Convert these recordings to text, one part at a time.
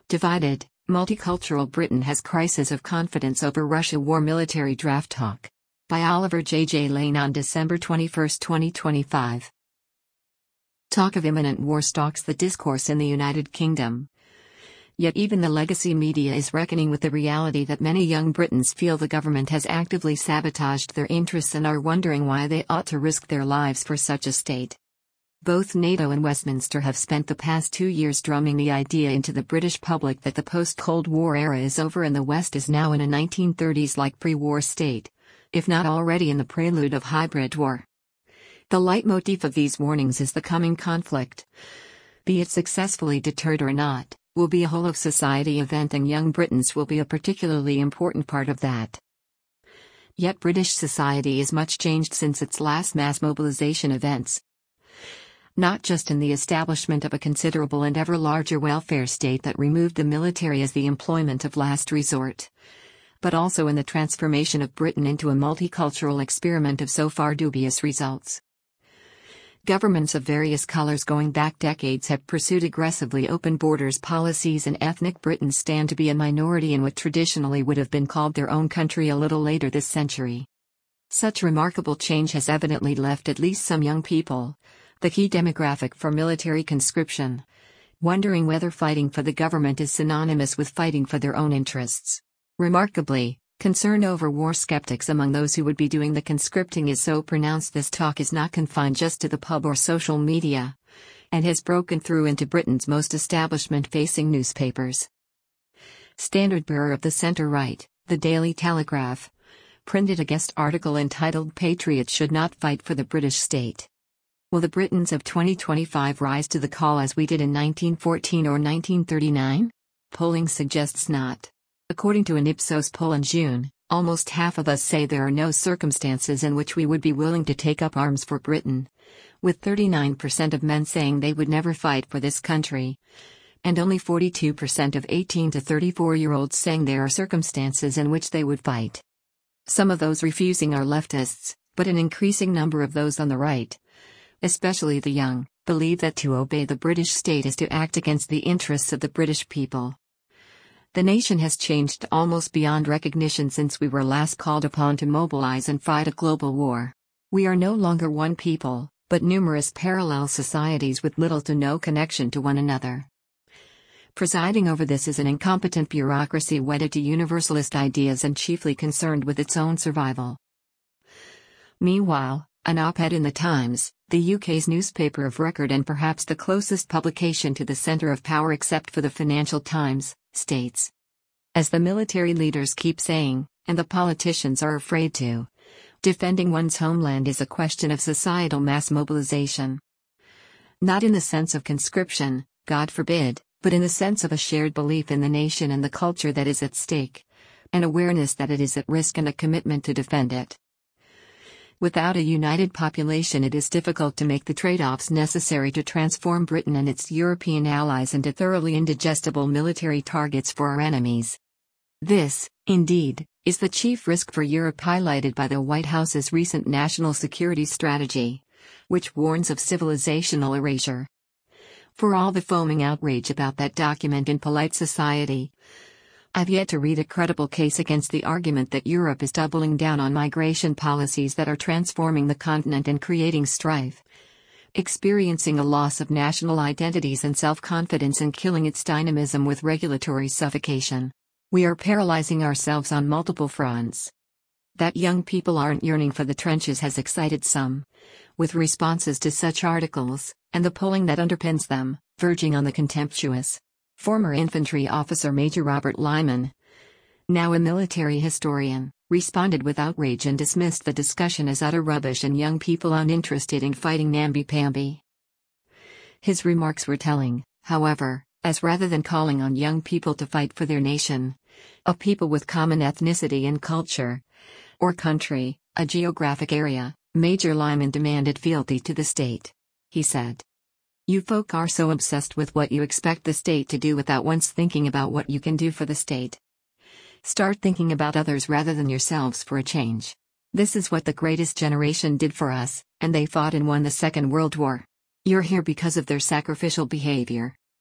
Divided, multicultural Britain has crisis of confidence over Russia war military draft talk. By Oliver J. Lane on December 21, 2025. Talk of imminent war stalks the discourse in the United Kingdom. Yet even the legacy media is reckoning with the reality that many young Britons feel the government has actively sabotaged their interests and are wondering why they ought to risk their lives for such a state. Both NATO and Westminster have spent the past 2 years drumming the idea into the British public that the post-Cold War era is over and the West is now in a 1930s-like pre-war state, if not already in the prelude of hybrid war. The leitmotif of these warnings is the coming conflict, be it successfully deterred or not, will be a whole-of-society event and young Britons will be a particularly important part of that. Yet British society is much changed since its last mass mobilization events. Not just in the establishment of a considerable and ever larger welfare state that removed the military as the employment of last resort, but also in the transformation of Britain into a multicultural experiment of so far dubious results. Governments of various colors going back decades have pursued aggressively open borders policies, and ethnic Britons stand to be a minority in what traditionally would have been called their own country a little later this century. Such remarkable change has evidently left at least some young people, the key demographic for military conscription, wondering whether fighting for the government is synonymous with fighting for their own interests. Remarkably, concern over war skeptics among those who would be doing the conscripting is so pronounced. This talk is not confined just to the pub or social media, and has broken through into Britain's most establishment-facing newspapers. Standard bearer of the centre-right, the Daily Telegraph, printed a guest article entitled "Patriots Should Not Fight for the British State." Will the Britons of 2025 rise to the call as we did in 1914 or 1939? Polling suggests not. According to an Ipsos poll in June, almost half of us say there are no circumstances in which we would be willing to take up arms for Britain, with 39% of men saying they would never fight for this country, and only 42% of 18 to 34-year-olds saying there are circumstances in which they would fight. Some of those refusing are leftists, but an increasing number of those on the right, especially the young, believe that to obey the British state is to act against the interests of the British people. The nation has changed almost beyond recognition since we were last called upon to mobilize and fight a global war. We are no longer one people, but numerous parallel societies with little to no connection to one another. Presiding over this is an incompetent bureaucracy wedded to universalist ideas and chiefly concerned with its own survival. Meanwhile, an op-ed in The Times, the UK's newspaper of record and perhaps the closest publication to the centre of power except for the Financial Times, states, as the military leaders keep saying, and the politicians are afraid to, defending one's homeland is a question of societal mass mobilization. Not in the sense of conscription, God forbid, but in the sense of a shared belief in the nation and the culture that is at stake, an awareness that it is at risk and a commitment to defend it. Without a united population, it is difficult to make the trade-offs necessary to transform Britain and its European allies into thoroughly indigestible military targets for our enemies. This, indeed, is the chief risk for Europe highlighted by the White House's recent national security strategy, which warns of civilizational erasure. For all the foaming outrage about that document in polite society, I've yet to read a credible case against the argument that Europe is doubling down on migration policies that are transforming the continent and creating strife, experiencing a loss of national identities and self-confidence and killing its dynamism with regulatory suffocation. We are paralyzing ourselves on multiple fronts. That young people aren't yearning for the trenches has excited some, with responses to such articles, and the polling that underpins them, verging on the contemptuous. Former infantry officer Major Robert Lyman, now a military historian, responded with outrage and dismissed the discussion as utter rubbish and young people uninterested in fighting namby-pamby. His remarks were telling, however, as rather than calling on young people to fight for their nation, a people with common ethnicity and culture, or country, a geographic area, Major Lyman demanded fealty to the state. He said, "You folk are so obsessed with what you expect the state to do without once thinking about what you can do for the state. Start thinking about others rather than yourselves for a change. This is what the greatest generation did for us, and they fought and won the Second World War. You're here because of their sacrificial behavior.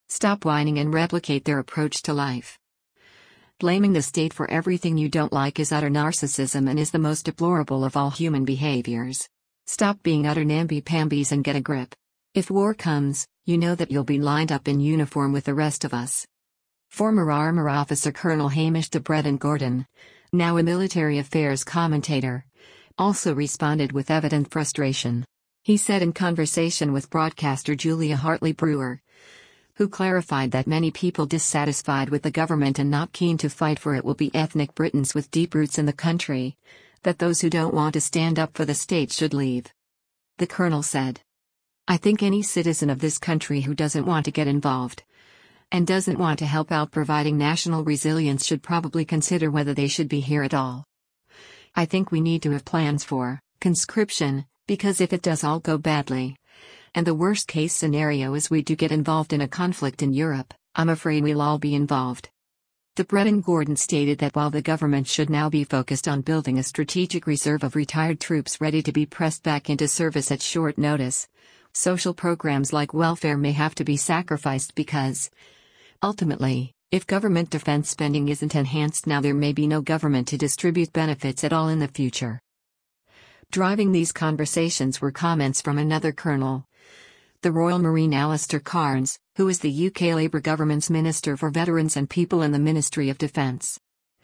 Stop whining and replicate their approach to life. Blaming the state for everything you don't like is utter narcissism and is the most deplorable of all human behaviors. Stop being utter namby-pambies and get a grip. If war comes, you know that you'll be lined up in uniform with the rest of us. Former Armor Officer Colonel Hamish de Bretton Gordon, now a military affairs commentator, also responded with evident frustration. He said in conversation with broadcaster Julia Hartley Brewer, who clarified that many people dissatisfied with the government and not keen to fight for it will be ethnic Britons with deep roots in the country, that those who don't want to stand up for the state should leave. The colonel said, "I think any citizen of this country who doesn't want to get involved and doesn't want to help out providing national resilience should probably consider whether they should be here at all. I think we need to have plans for conscription, because if it does all go badly, and the worst case scenario is we do get involved in a conflict in Europe, I'm afraid we'll all be involved." De Bretton Gordon stated that while the government should now be focused on building a strategic reserve of retired troops ready to be pressed back into service at short notice, social programs like welfare may have to be sacrificed because, ultimately, if government defense spending isn't enhanced now, there may be no government to distribute benefits at all in the future. Driving these conversations were comments from another colonel, the Royal Marine Alistair Cairns, who is the UK Labour government's Minister for Veterans and People in the Ministry of Defence.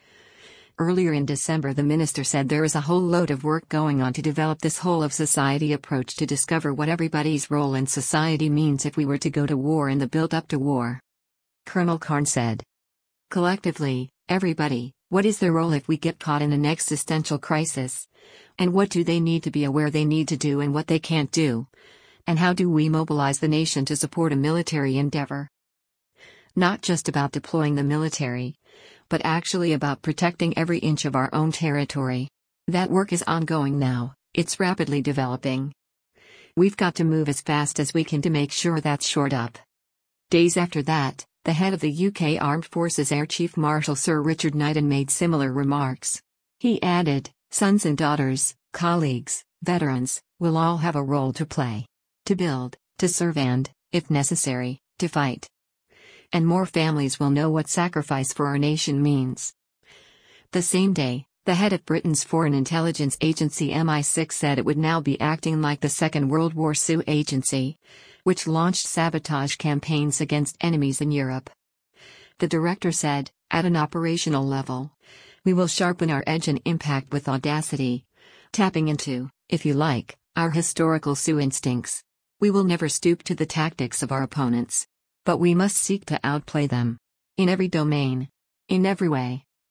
Earlier in December, the minister said there is a whole load of work going on to develop this whole-of-society approach to discover what everybody's role in society means if we were to go to war and the build-up to war. Colonel Cairns said, "Collectively, everybody, what is their role if we get caught in an existential crisis? And what do they need to be aware they need to do and what they can't do? And how do we mobilize the nation to support a military endeavor? Not just about deploying the military, but actually about protecting every inch of our own territory. That work is ongoing now, it's rapidly developing. We've got to move as fast as we can to make sure that's shored up." Days after that, the head of the UK Armed Forces Air Chief Marshal Sir Richard Knighton made similar remarks. He added, "Sons and daughters, colleagues, veterans, will all have a role to play. To build, to serve and, if necessary, to fight. And more families will know what sacrifice for our nation means." The same day, the head of Britain's foreign intelligence agency MI6 said it would now be acting like the Second World War SEAL agency, which launched sabotage campaigns against enemies in Europe. The director said, "At an operational level, we will sharpen our edge and impact with audacity, tapping into, if you like, our historical SEAL instincts. We will never stoop to the tactics of our opponents. But we must seek to outplay them. In every domain. In every way."